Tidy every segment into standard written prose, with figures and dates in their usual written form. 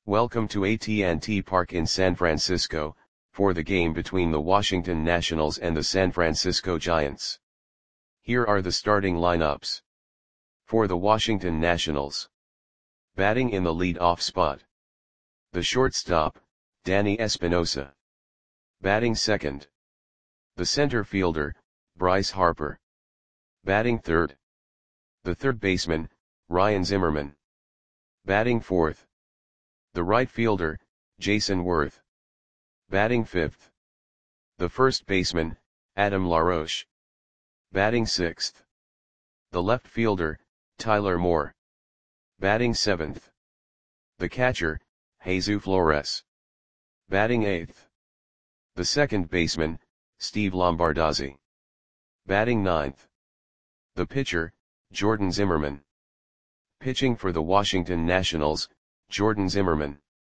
Welcome to AT&T Park in San Francisco, for the game between the Washington Nationals and the San Francisco Giants. Here are the starting lineups. For the Washington Nationals. Batting in the lead-off spot. The shortstop, Danny Espinosa. Batting second. The center fielder, Bryce Harper. Batting third. The third baseman, Ryan Zimmerman. Batting fourth. The right fielder, Jason Worth. Batting fifth. The first baseman, Adam LaRoche. Batting sixth. The left fielder, Tyler Moore. Batting seventh. The catcher, Jesus Flores. Batting eighth. The second baseman, Steve Lombardozzi. Batting ninth. The pitcher, Jordan Zimmermann. Pitching for the Washington Nationals, Jordan Zimmermann.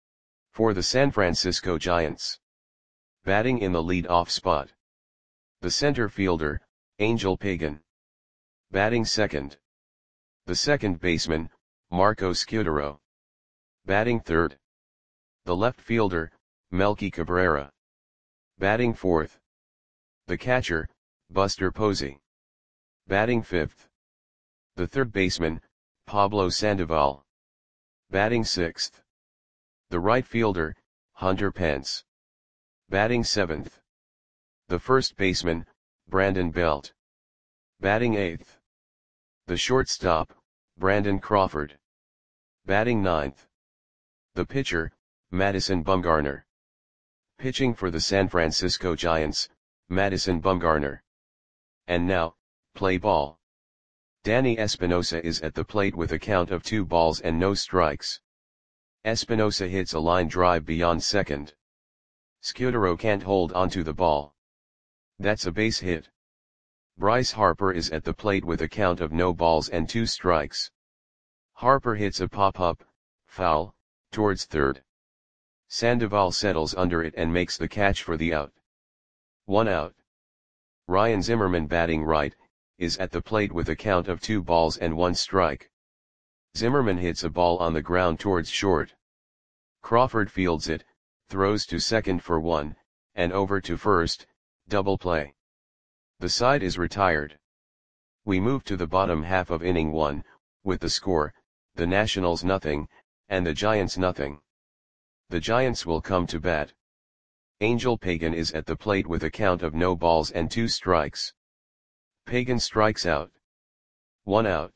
For the San Francisco Giants. Batting in the lead-off spot. The center fielder, Angel Pagan. Batting second. The second baseman, Marco Scutaro. Batting third. The left fielder, Melky Cabrera. Batting fourth. The catcher, Buster Posey. Batting fifth. The third baseman, Pablo Sandoval. Batting sixth. The right fielder, Hunter Pence. Batting seventh. The first baseman, Brandon Belt. Batting eighth. The shortstop, Brandon Crawford. Batting ninth. The pitcher, Madison Bumgarner. Pitching for the San Francisco Giants, Madison Bumgarner. And now, play ball. Danny Espinosa is at the plate with a count of 2 balls and no strikes. Espinosa hits a line drive beyond second. Scutaro can't hold onto the ball. That's a base hit. Bryce Harper is at the plate with a count of no balls and 2 strikes. Harper hits a pop-up, foul, towards third. Sandoval settles under it and makes the catch for the out. 1 out. Ryan Zimmerman, batting right, is at the plate with a count of 2 balls and 1 strike. Zimmerman hits a ball on the ground towards short. Crawford fields it, throws to second for 1, and over to first, double play. The side is retired. We move to the bottom half of inning 1, with the score, the Nationals nothing, and the Giants nothing. The Giants will come to bat. Angel Pagan is at the plate with a count of no balls and 2 strikes. Pagan strikes out. 1 out.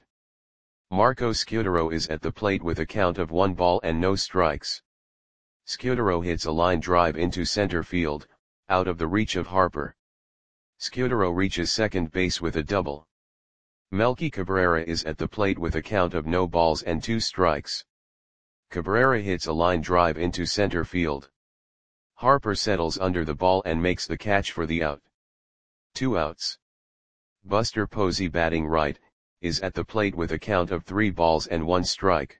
Marco Scutaro is at the plate with a count of 1 ball and no strikes. Scutaro hits a line drive into center field, out of the reach of Harper. Scutaro reaches second base with a double. Melky Cabrera is at the plate with a count of no balls and 2 strikes. Cabrera hits a line drive into center field. Harper settles under the ball and makes the catch for the out. 2 outs. Buster Posey, batting right, is at the plate with a count of 3 balls and 1 strike.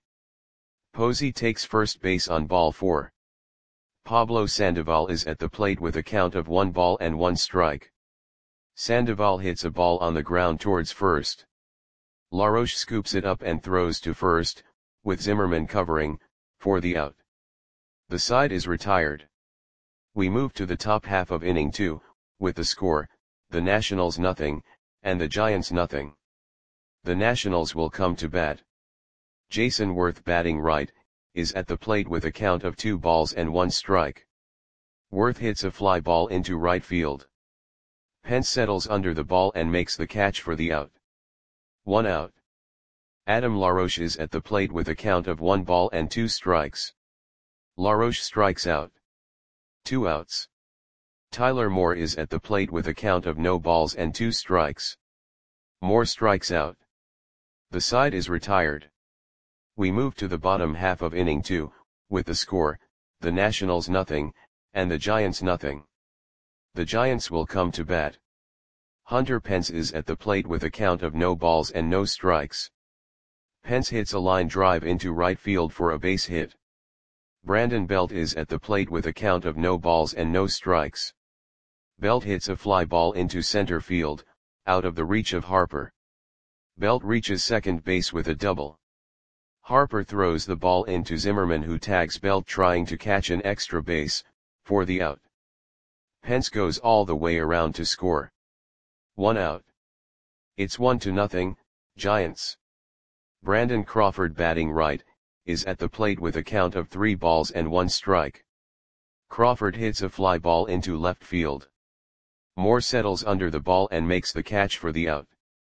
Posey takes first base on ball 4. Pablo Sandoval is at the plate with a count of 1 ball and 1 strike. Sandoval hits a ball on the ground towards first. LaRoche scoops it up and throws to first, with Zimmerman covering, for the out. The side is retired. We move to the top half of inning 2, with the score, the Nationals nothing, and the Giants nothing. The Nationals will come to bat. Jason Worth, batting right, is at the plate with a count of 2 balls and 1 strike. Worth hits a fly ball into right field. Pence settles under the ball and makes the catch for the out. 1 out. Adam LaRoche is at the plate with a count of 1 ball and 2 strikes. LaRoche strikes out. 2 outs. Tyler Moore is at the plate with a count of no balls and 2 strikes. Moore strikes out. The side is retired. We move to the bottom half of inning 2, with the score, the Nationals nothing, and the Giants nothing. The Giants will come to bat. Hunter Pence is at the plate with a count of no balls and no strikes. Pence hits a line drive into right field for a base hit. Brandon Belt is at the plate with a count of no balls and no strikes. Belt hits a fly ball into center field, out of the reach of Harper. Belt reaches second base with a double. Harper throws the ball into Zimmerman, who tags Belt trying to catch an extra base, for the out. Pence goes all the way around to score. 1 out. It's 1-0, Giants. Brandon Crawford, batting right, is at the plate with a count of 3 balls and 1 strike. Crawford hits a fly ball into left field. Moore settles under the ball and makes the catch for the out.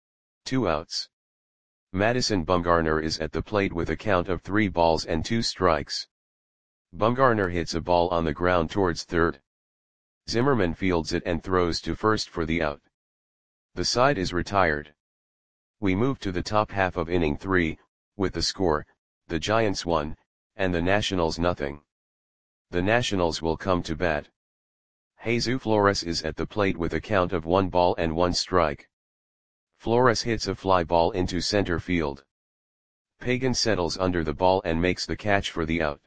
2 outs. Madison Bumgarner is at the plate with a count of 3 balls and 2 strikes. Bumgarner hits a ball on the ground towards third. Zimmerman fields it and throws to first for the out. The side is retired. We move to the top half of inning 3, with the score, the Giants 1, and the Nationals 0. The Nationals will come to bat. Jesus Flores is at the plate with a count of 1 ball and 1 strike. Flores hits a fly ball into center field. Pagan settles under the ball and makes the catch for the out.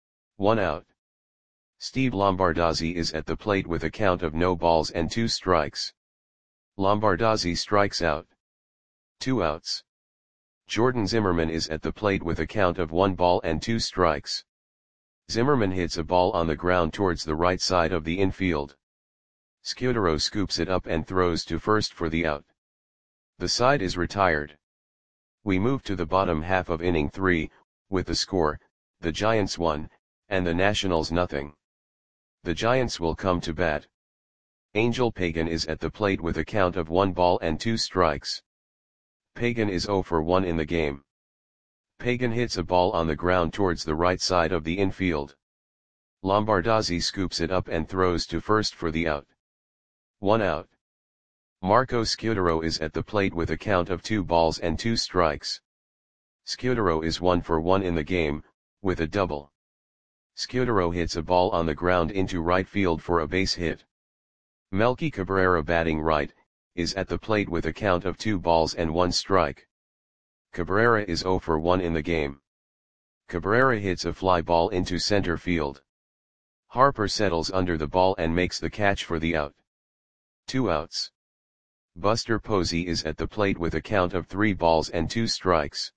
1 out. Steve Lombardozzi is at the plate with a count of no balls and 2 strikes. Lombardozzi strikes out. 2 outs. Jordan Zimmerman is at the plate with a count of 1 ball and 2 strikes. Zimmerman hits a ball on the ground towards the right side of the infield. Scudero scoops it up and throws to first for the out. The side is retired. We move to the bottom half of inning 3, with the score, the Giants 1, and the Nationals 0. The Giants will come to bat. Angel Pagan is at the plate with a count of 1 ball and 2 strikes. Pagan is 0 for 1 in the game. Pagan hits a ball on the ground towards the right side of the infield. Lombardozzi scoops it up and throws to first for the out. 1 out. Marco Scudero is at the plate with a count of 2 balls and 2 strikes. Scudero is 1 for 1 in the game, with a double. Scudero hits a ball on the ground into right field for a base hit. Melky Cabrera, batting right, is at the plate with a count of 2 balls and 1 strike. Cabrera is 0 for 1 in the game. Cabrera hits a fly ball into center field. Harper settles under the ball and makes the catch for the out. 2 outs. Buster Posey is at the plate with a count of 3 balls and 2 strikes.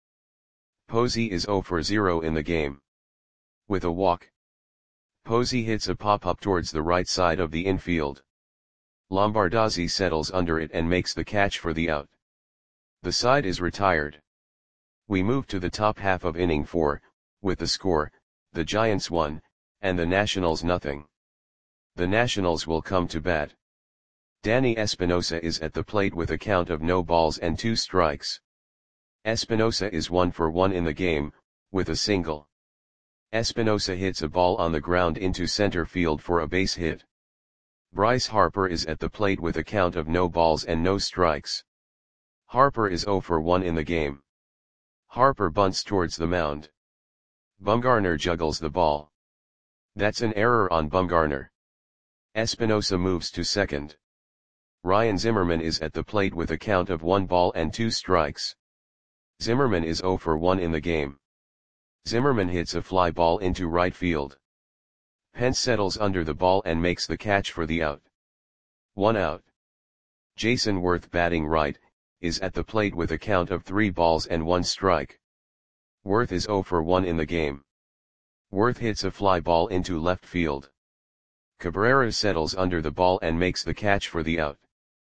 Posey is 0 for 0 in the game. With a walk, Posey hits a pop-up towards the right side of the infield. Lombardozzi settles under it and makes the catch for the out. The side is retired. We move to the top half of inning 4, with the score, the Giants 1, and the Nationals 0. The Nationals will come to bat. Danny Espinosa is at the plate with a count of no balls and 2 strikes. Espinosa is 1 for 1 in the game, with a single. Espinosa hits a ball on the ground into center field for a base hit. Bryce Harper is at the plate with a count of no balls and no strikes. Harper is 0 for 1 in the game. Harper bunts towards the mound. Bumgarner juggles the ball. That's an error on Bumgarner. Espinosa moves to second. Ryan Zimmerman is at the plate with a count of 1 ball and 2 strikes. Zimmerman is 0 for 1 in the game. Zimmerman hits a fly ball into right field. Pence settles under the ball and makes the catch for the out. 1 out. Jason Worth, batting right, is at the plate with a count of 3 balls and 1 strike. Worth is 0 for 1 in the game. Worth hits a fly ball into left field. Cabrera settles under the ball and makes the catch for the out.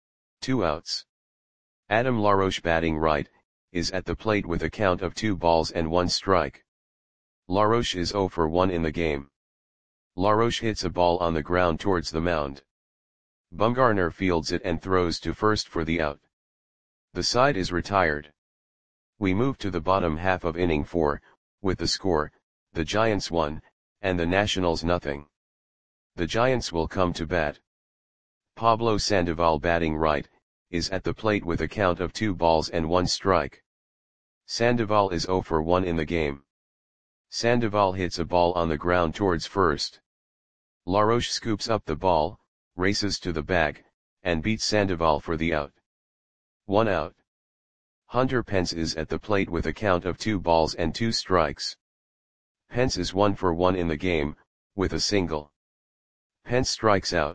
2 outs. Adam LaRoche, batting right, is at the plate with a count of 2 balls and 1 strike. LaRoche is 0 for 1 in the game. LaRoche hits a ball on the ground towards the mound. Bumgarner fields it and throws to first for the out. The side is retired. We move to the bottom half of inning 4, with the score, the Giants 1, and the Nationals 0. The Giants will come to bat. Pablo Sandoval, batting right, is at the plate with a count of 2 balls and 1 strike. Sandoval is 0 for 1 in the game. Sandoval hits a ball on the ground towards first. LaRoche scoops up the ball, races to the bag, and beats Sandoval for the out. 1 out. Hunter Pence is at the plate with a count of 2 balls and 2 strikes. Pence is 1 for 1 in the game, with a single. Pence strikes out.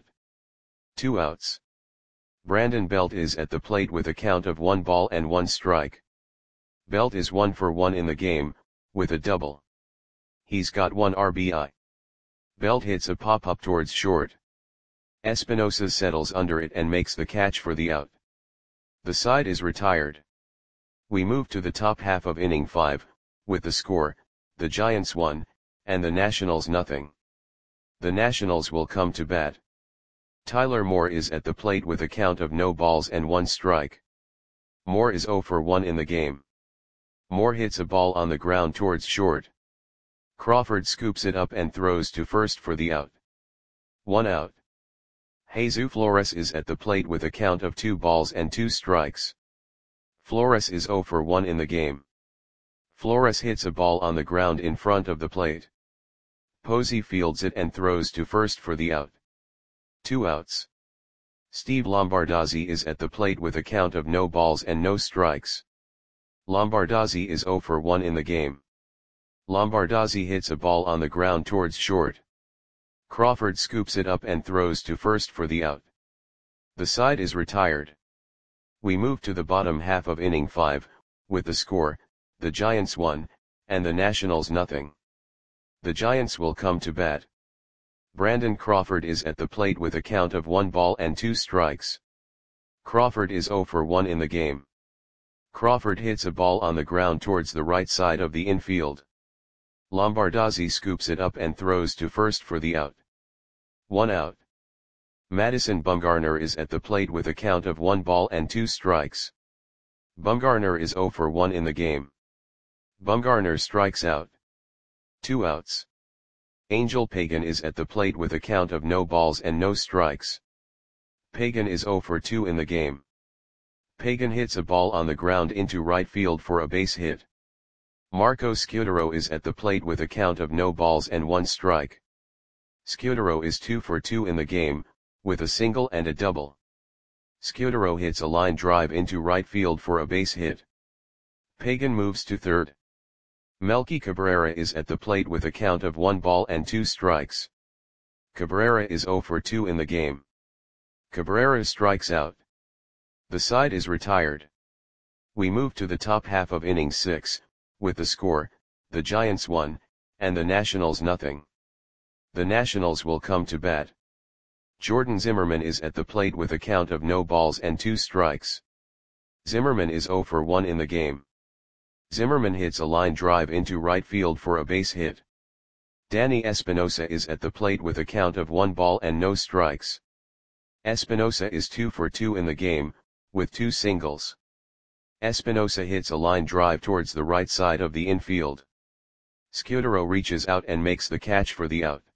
2 outs. Brandon Belt is at the plate with a count of 1 ball and 1 strike. Belt is 1 for 1 in the game, with a double. He's got 1 RBI. Belt hits a pop-up towards short. Espinosa settles under it and makes the catch for the out. The side is retired. We move to the top half of inning 5, with the score, the Giants 1, and the Nationals nothing. The Nationals will come to bat. Tyler Moore is at the plate with a count of no balls and 1 strike. Moore is 0 for 1 in the game. Moore hits a ball on the ground towards short. Crawford scoops it up and throws to first for the out. 1 out. Jesus Flores is at the plate with a count of 2 balls and 2 strikes. Flores is 0 for 1 in the game. Flores hits a ball on the ground in front of the plate. Posey fields it and throws to first for the out. 2 outs. Steve Lombardozzi is at the plate with a count of no balls and no strikes. Lombardozzi is 0 for 1 in the game. Lombardozzi hits a ball on the ground towards short. Crawford scoops it up and throws to first for the out. The side is retired. We move to the bottom half of inning 5, with the score, the Giants 1, and the Nationals nothing. The Giants will come to bat. Brandon Crawford is at the plate with a count of 1 ball and 2 strikes. Crawford is 0 for 1 in the game. Crawford hits a ball on the ground towards the right side of the infield. Lombardozzi scoops it up and throws to first for the out. 1 out. Madison Bumgarner is at the plate with a count of 1 ball and 2 strikes. Bumgarner is 0 for 1 in the game. Bumgarner strikes out. 2 outs. Angel Pagan is at the plate with a count of no balls and no strikes. Pagan is 0 for 2 in the game. Pagan hits a ball on the ground into right field for a base hit. Marco Scutaro is at the plate with a count of no balls and 1 strike. Scutaro is 2 for 2 in the game, with a single and a double. Scutaro hits a line drive into right field for a base hit. Pagan moves to third. Melky Cabrera is at the plate with a count of 1 ball and 2 strikes. Cabrera is 0 for 2 in the game. Cabrera strikes out. The side is retired. We move to the top half of inning 6, with the score, the Giants 1, and the Nationals nothing. The Nationals will come to bat. Jordan Zimmermann is at the plate with a count of no balls and 2 strikes. Zimmermann is 0 for 1 in the game. Zimmermann hits a line drive into right field for a base hit. Danny Espinosa is at the plate with a count of 1 ball and no strikes. Espinosa is 2 for 2 in the game, with 2 singles. Espinosa hits a line drive towards the right side of the infield. Scutaro reaches out and makes the catch for the out.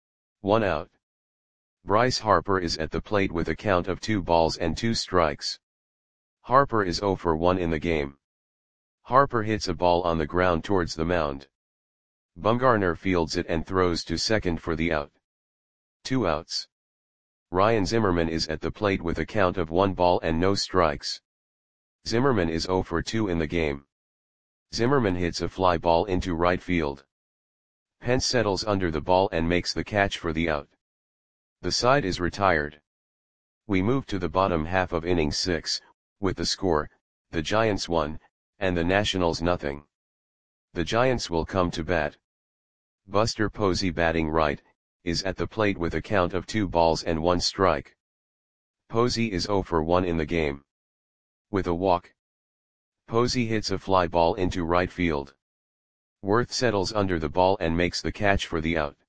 1 out. Bryce Harper is at the plate with a count of 2 balls and 2 strikes. Harper is 0 for 1 in the game. Harper hits a ball on the ground towards the mound. Bumgarner fields it and throws to second for the out. 2 outs. Ryan Zimmerman is at the plate with a count of 1 ball and no strikes. Zimmerman is 0 for 2 in the game. Zimmerman hits a fly ball into right field. Pence settles under the ball and makes the catch for the out. The side is retired. We move to the bottom half of inning 6, with the score, the Giants 1, and the Nationals nothing. The Giants will come to bat. Buster Posey, batting right, is at the plate with a count of 2 balls and 1 strike. Posey is 0 for 1 in the game. With a walk, Posey hits a fly ball into right field. Worth settles under the ball and makes the catch for the out.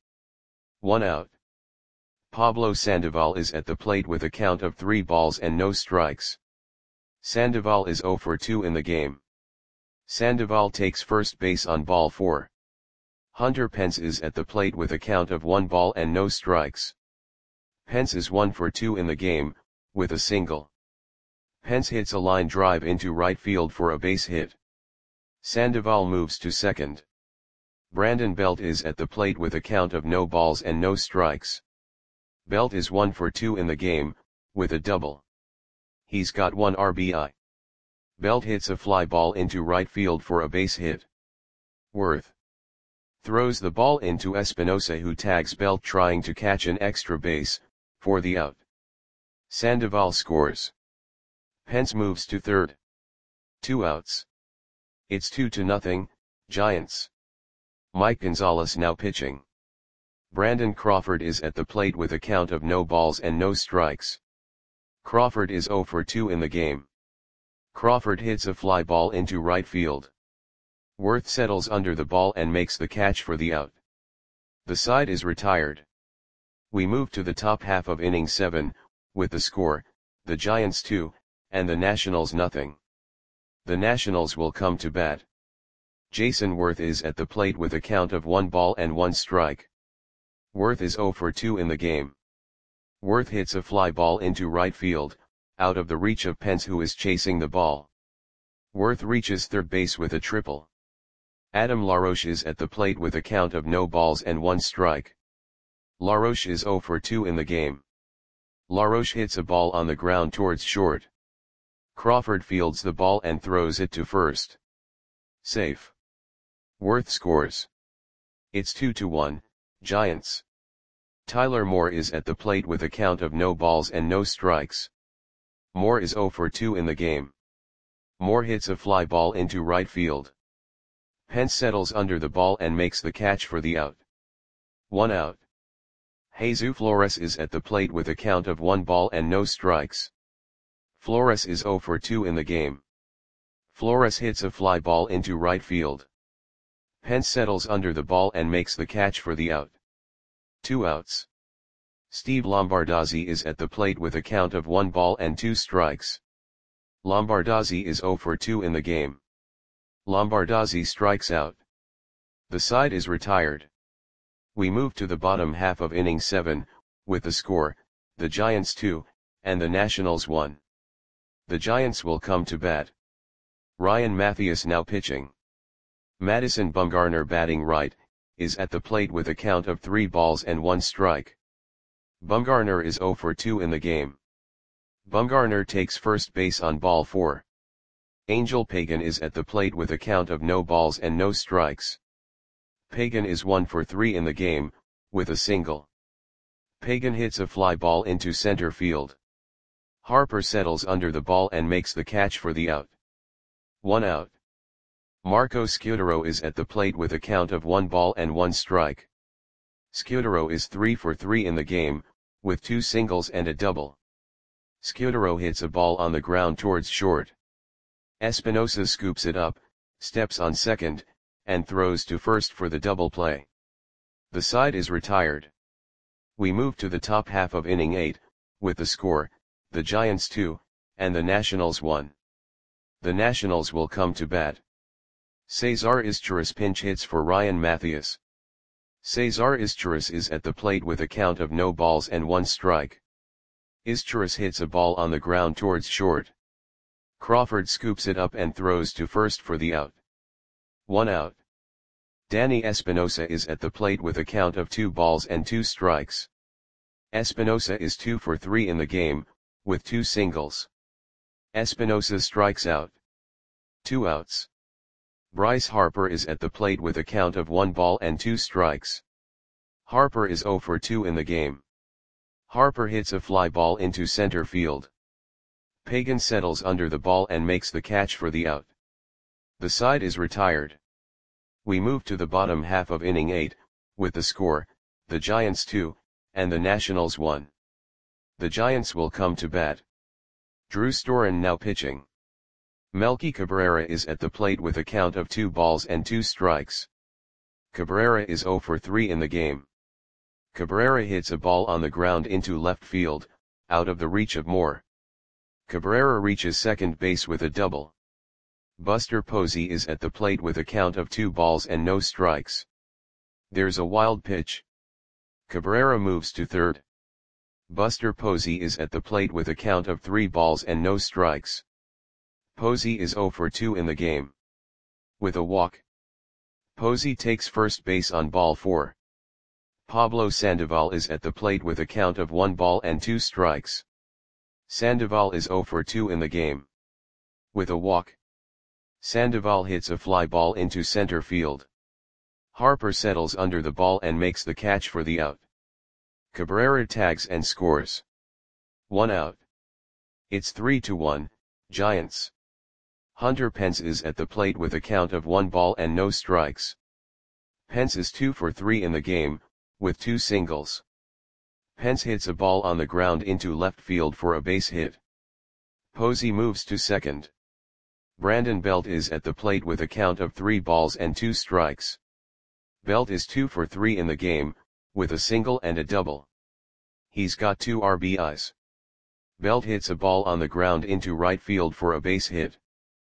1 out. Pablo Sandoval is at the plate with a count of 3 balls and no strikes. Sandoval is 0 for 2 in the game. Sandoval takes first base on ball 4. Hunter Pence is at the plate with a count of 1 ball and no strikes. Pence is 1 for 2 in the game, with a single. Pence hits a line drive into right field for a base hit. Sandoval moves to second. Brandon Belt is at the plate with a count of no balls and no strikes. Belt is 1 for 2 in the game, with a double. He's got 1 RBI. Belt hits a fly ball into right field for a base hit. Worth throws the ball into Espinosa, who tags Belt trying to catch an extra base, for the out. Sandoval scores. Pence moves to third. 2 outs. It's 2-0, Giants. Mike Gonzalez now pitching. Brandon Crawford is at the plate with a count of no balls and no strikes. Crawford is 0 for 2 in the game. Crawford hits a fly ball into right field. Worth settles under the ball and makes the catch for the out. The side is retired. We move to the top half of inning 7, with the score, the Giants 2, and the Nationals nothing. The Nationals will come to bat. Jason Worth is at the plate with a count of 1 ball and 1 strike. Worth is 0 for 2 in the game. Worth hits a fly ball into right field, out of the reach of Pence, who is chasing the ball. Worth reaches third base with a triple. Adam LaRoche is at the plate with a count of no balls and 1 strike. LaRoche is 0 for 2 in the game. LaRoche hits a ball on the ground towards short. Crawford fields the ball and throws it to first. Safe. Worth scores. It's 2-1, Giants. Tyler Moore is at the plate with a count of no balls and no strikes. Moore is 0 for 2 in the game. Moore hits a fly ball into right field. Pence settles under the ball and makes the catch for the out. 1 out. Jesus Flores is at the plate with a count of 1 ball and no strikes. Flores is 0 for 2 in the game. Flores hits a fly ball into right field. Pence settles under the ball and makes the catch for the out. 2 outs. Steve Lombardozzi is at the plate with a count of 1 ball and 2 strikes. Lombardozzi is 0 for 2 in the game. Lombardozzi strikes out. The side is retired. We move to the bottom half of inning 7, with the score, the Giants 2, and the Nationals 1. The Giants will come to bat. Ryan Matheus now pitching. Madison Bumgarner batting right, is at the plate with a count of 3 balls and 1 strike. Bumgarner is 0 for 2 in the game. Bumgarner takes first base on ball 4. Angel Pagan is at the plate with a count of no balls and no strikes. Pagan is 1 for 3 in the game, with a single. Pagan hits a fly ball into center field. Harper settles under the ball and makes the catch for the out. 1 out. Marco Scutaro is at the plate with a count of 1 ball and 1 strike. Scutaro is 3 for 3 in the game, with 2 singles and a double. Scutaro hits a ball on the ground towards short. Espinosa scoops it up, steps on second, and throws to first for the double play. The side is retired. We move to the top half of inning 8, with the score, the Giants 2, and the Nationals 1. The Nationals will come to bat. Cesar Izturis pinch hits for Ryan Matheus. Cesar Izturis is at the plate with a count of no balls and 1 strike. Izturis hits a ball on the ground towards short. Crawford scoops it up and throws to first for the out. 1 out. Danny Espinosa is at the plate with a count of 2 balls and 2 strikes. Espinosa is 2 for 3 in the game, with 2 singles. Espinosa strikes out. 2 outs. Bryce Harper is at the plate with a count of 1 ball and 2 strikes. Harper is 0 for 2 in the game. Harper hits a fly ball into center field. Pagan settles under the ball and makes the catch for the out. The side is retired. We move to the bottom half of inning 8, with the score, the Giants 2, and the Nationals 1. The Giants will come to bat. Drew Storen now pitching. Melky Cabrera is at the plate with a count of 2 balls and 2 strikes. Cabrera is 0 for 3 in the game. Cabrera hits a ball on the ground into left field, out of the reach of Moore. Cabrera reaches second base with a double. Buster Posey is at the plate with a count of 2 balls and no strikes. There's a wild pitch. Cabrera moves to third. Buster Posey is at the plate with a count of 3 balls and no strikes. Posey is 0 for 2 in the game. With a walk. Posey takes first base on ball 4. Pablo Sandoval is at the plate with a count of 1 ball and 2 strikes. Sandoval is 0 for 2 in the game. With a walk. Sandoval hits a fly ball into center field. Harper settles under the ball and makes the catch for the out. Cabrera tags and scores. 1 out. It's 3-1, Giants. Hunter Pence is at the plate with a count of 1 ball and no strikes. Pence is 2 for 3 in the game, with 2 singles. Pence hits a ball on the ground into left field for a base hit. Posey moves to second. Brandon Belt is at the plate with a count of 3 balls and 2 strikes. Belt is 2 for 3 in the game, with a single and a double. He's got 2 RBIs. Belt hits a ball on the ground into right field for a base hit.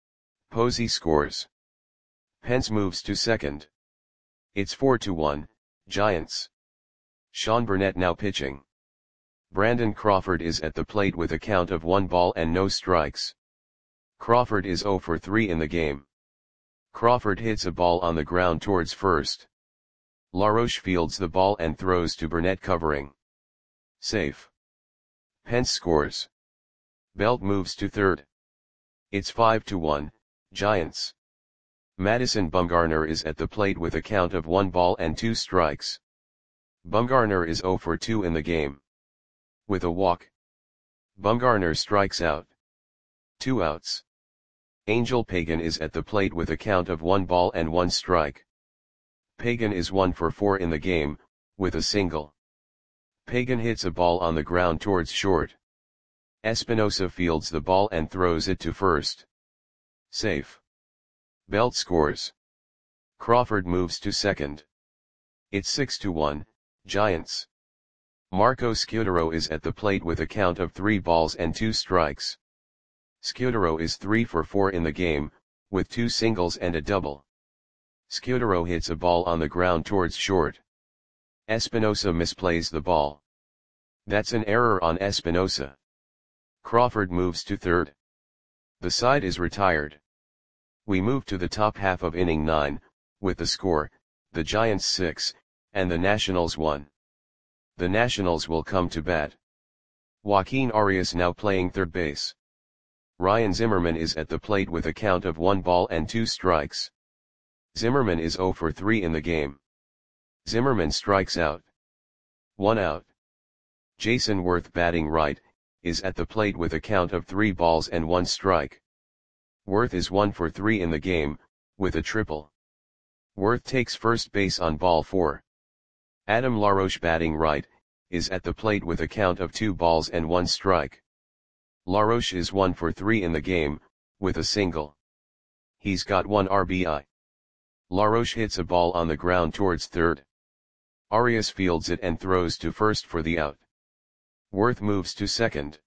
Posey scores. Pence moves to second. It's 4-1, Giants. Sean Burnett now pitching. Brandon Crawford is at the plate with a count of 1 ball and no strikes. Crawford is 0 for 3 in the game. Crawford hits a ball on the ground towards first. LaRoche fields the ball and throws to Burnett covering. Safe. Pence scores. Belt moves to third. It's 5-1, Giants. Madison Bumgarner is at the plate with a count of 1 ball and 2 strikes. Bumgarner is 0 for 2 in the game. With a walk, Bumgarner strikes out. 2 outs. Angel Pagan is at the plate with a count of 1 ball and 1 strike. Pagan is 1 for 4 in the game, with a single. Pagan hits a ball on the ground towards short. Espinosa fields the ball and throws it to first. Safe. Belt scores. Crawford moves to second. It's 6-1, Giants. Marco Scutaro is at the plate with a count of 3 balls and 2 strikes. Scutaro is 3 for 4 in the game, with 2 singles and a double. Scutaro hits a ball on the ground towards short. Espinosa misplays the ball. That's an error on Espinosa. Crawford moves to third. The side is retired. We move to the top half of inning 9, with the score, the Giants 6, and the Nationals 1. The Nationals will come to bat. Joaquin Arias now playing third base. Ryan Zimmerman is at the plate with a count of 1 ball and 2 strikes. Zimmerman is 0 for 3 in the game. Zimmerman strikes out. 1 out. Jason Worth batting right, is at the plate with a count of 3 balls and 1 strike. Worth is 1 for 3 in the game, with a triple. Worth takes first base on ball 4. Adam LaRoche batting right, is at the plate with a count of 2 balls and 1 strike. LaRoche is 1 for 3 in the game, with a single. He's got 1 RBI. LaRoche hits a ball on the ground towards third. Arias fields it and throws to first for the out. Worth moves to second.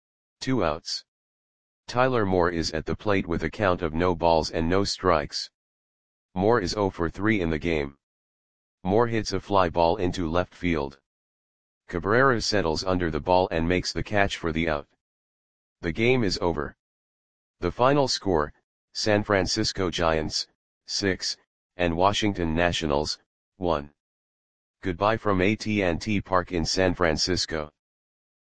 2 outs. Tyler Moore is at the plate with a count of no balls and no strikes. Moore is 0 for 3 in the game. Moore hits a fly ball into left field. Cabrera settles under the ball and makes the catch for the out. The game is over. The final score, San Francisco Giants, 6, and Washington Nationals, 1. Goodbye from AT&T Park in San Francisco.